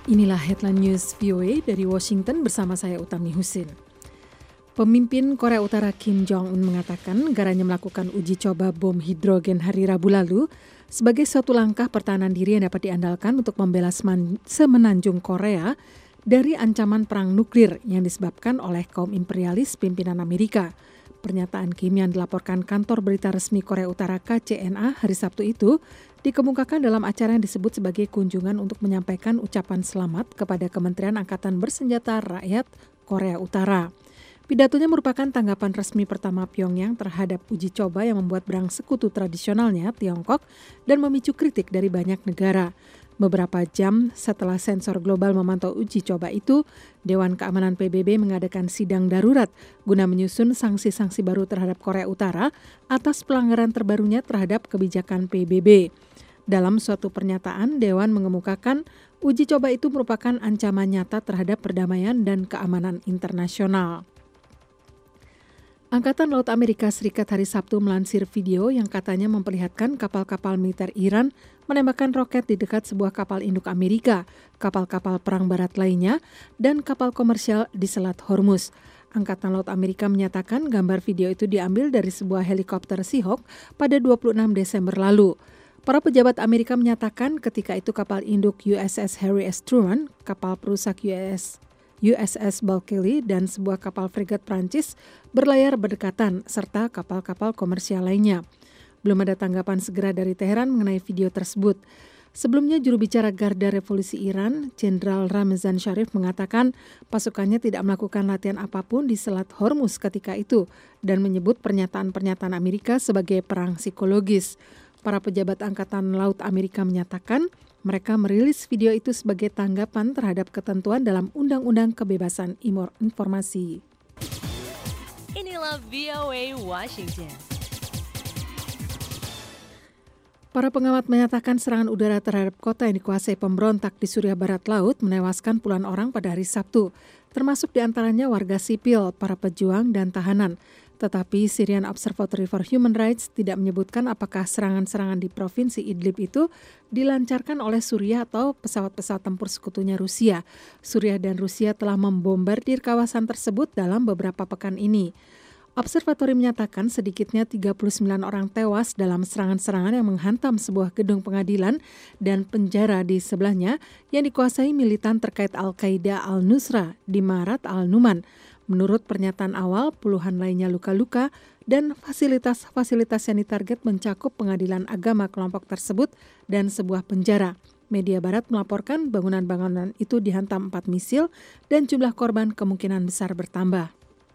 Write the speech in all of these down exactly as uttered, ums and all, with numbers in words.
Inilah headline news V O A dari Washington bersama saya Utami Husin. Pemimpin Korea Utara Kim Jong-un mengatakan negaranya melakukan uji coba bom hidrogen hari Rabu lalu sebagai suatu langkah pertahanan diri yang dapat diandalkan untuk membela semenanjung Korea dari ancaman perang nuklir yang disebabkan oleh kaum imperialis pimpinan Amerika. Pernyataan Kim yang dilaporkan kantor berita resmi Korea Utara K C N A hari Sabtu itu dikemukakan dalam acara yang disebut sebagai kunjungan untuk menyampaikan ucapan selamat kepada Kementerian Angkatan Bersenjata Rakyat Korea Utara. Pidatonya merupakan tanggapan resmi pertama Pyongyang terhadap uji coba yang membuat perang sekutu tradisionalnya Tiongkok dan memicu kritik dari banyak negara. Beberapa jam setelah sensor global memantau uji coba itu, Dewan Keamanan P B B mengadakan sidang darurat guna menyusun sanksi-sanksi baru terhadap Korea Utara atas pelanggaran terbarunya terhadap kebijakan P B B. Dalam suatu pernyataan, Dewan mengemukakan uji coba itu merupakan ancaman nyata terhadap perdamaian dan keamanan internasional. Angkatan Laut Amerika Serikat hari Sabtu melansir video yang katanya memperlihatkan kapal-kapal militer Iran menembakkan roket di dekat sebuah kapal induk Amerika, kapal-kapal perang barat lainnya, dan kapal komersial di Selat Hormuz. Angkatan Laut Amerika menyatakan gambar video itu diambil dari sebuah helikopter Seahawk pada dua puluh enam Desember lalu. Para pejabat Amerika menyatakan ketika itu kapal induk U S S Harry S. Truman, kapal perusak U S U S S Bulkeley dan sebuah kapal fregat Prancis berlayar berdekatan serta kapal-kapal komersial lainnya. Belum ada tanggapan segera dari Teheran mengenai video tersebut. Sebelumnya juru bicara Garda Revolusi Iran, Jenderal Ramzan Sharif mengatakan pasukannya tidak melakukan latihan apapun di Selat Hormuz ketika itu dan menyebut pernyataan-pernyataan Amerika sebagai perang psikologis. Para pejabat Angkatan Laut Amerika menyatakan mereka merilis video itu sebagai tanggapan terhadap ketentuan dalam Undang-Undang Kebebasan Informasi. Inilah V O A Washington. Para pengamat menyatakan serangan udara terhadap kota yang dikuasai pemberontak di Suriah Barat Laut menewaskan puluhan orang pada hari Sabtu, termasuk diantaranya warga sipil, para pejuang, dan tahanan. Tetapi Syrian Observatory for Human Rights tidak menyebutkan apakah serangan-serangan di Provinsi Idlib itu dilancarkan oleh Suriah atau pesawat-pesawat tempur sekutunya Rusia. Suriah dan Rusia telah membombardir kawasan tersebut dalam beberapa pekan ini. Observatori menyatakan sedikitnya tiga puluh sembilan orang tewas dalam serangan-serangan yang menghantam sebuah gedung pengadilan dan penjara di sebelahnya yang dikuasai militan terkait Al-Qaeda Al-Nusra di Marat Al-Numan. Menurut pernyataan awal, puluhan lainnya luka-luka dan fasilitas-fasilitas yang ditarget mencakup pengadilan agama kelompok tersebut dan sebuah penjara. Media Barat melaporkan bangunan-bangunan itu dihantam empat misil dan jumlah korban kemungkinan besar bertambah.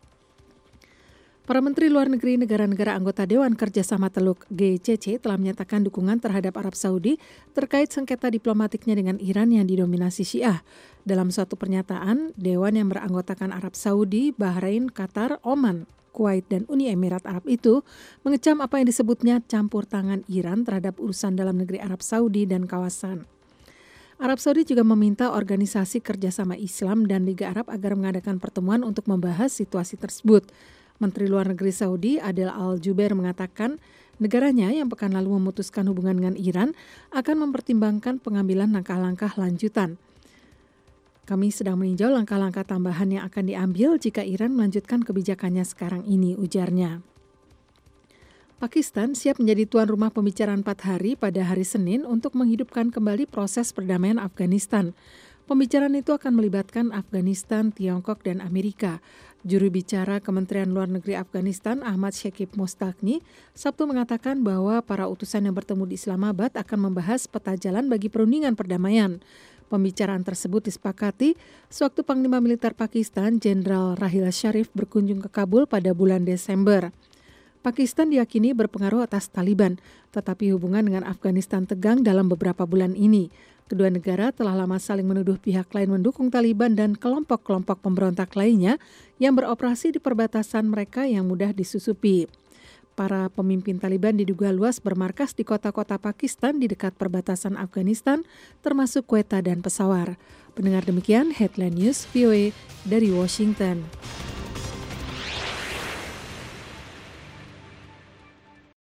Para Menteri Luar Negeri negara-negara anggota Dewan Kerjasama Teluk G C C telah menyatakan dukungan terhadap Arab Saudi terkait sengketa diplomatiknya dengan Iran yang didominasi Syiah. Dalam suatu pernyataan, Dewan yang beranggotakan Arab Saudi, Bahrain, Qatar, Oman, Kuwait, dan Uni Emirat Arab itu mengecam apa yang disebutnya campur tangan Iran terhadap urusan dalam negeri Arab Saudi dan kawasan. Arab Saudi juga meminta Organisasi Kerjasama Islam dan Liga Arab agar mengadakan pertemuan untuk membahas situasi tersebut. Menteri Luar Negeri Saudi Adel Al-Jubeir mengatakan negaranya yang pekan lalu memutuskan hubungan dengan Iran akan mempertimbangkan pengambilan langkah-langkah lanjutan. Kami sedang meninjau langkah-langkah tambahan yang akan diambil jika Iran melanjutkan kebijakannya sekarang ini, ujarnya. Pakistan siap menjadi tuan rumah pembicaraan empat hari pada hari Senin untuk menghidupkan kembali proses perdamaian Afghanistan. Pembicaraan itu akan melibatkan Afghanistan, Tiongkok, dan Amerika. Juru bicara Kementerian Luar Negeri Afghanistan, Ahmad Shakib Mustaqni, Sabtu mengatakan bahwa para utusan yang bertemu di Islamabad akan membahas peta jalan bagi perundingan perdamaian. Pembicaraan tersebut disepakati sewaktu Panglima Militer Pakistan, Jenderal Rahil Sharif berkunjung ke Kabul pada bulan Desember. Pakistan diyakini berpengaruh atas Taliban, tetapi hubungan dengan Afghanistan tegang dalam beberapa bulan ini. Kedua negara telah lama saling menuduh pihak lain mendukung Taliban dan kelompok-kelompok pemberontak lainnya yang beroperasi di perbatasan mereka yang mudah disusupi. Para pemimpin Taliban diduga luas bermarkas di kota-kota Pakistan di dekat perbatasan Afghanistan, termasuk Quetta dan Peshawar. Pendengar demikian Headline News V O A dari Washington.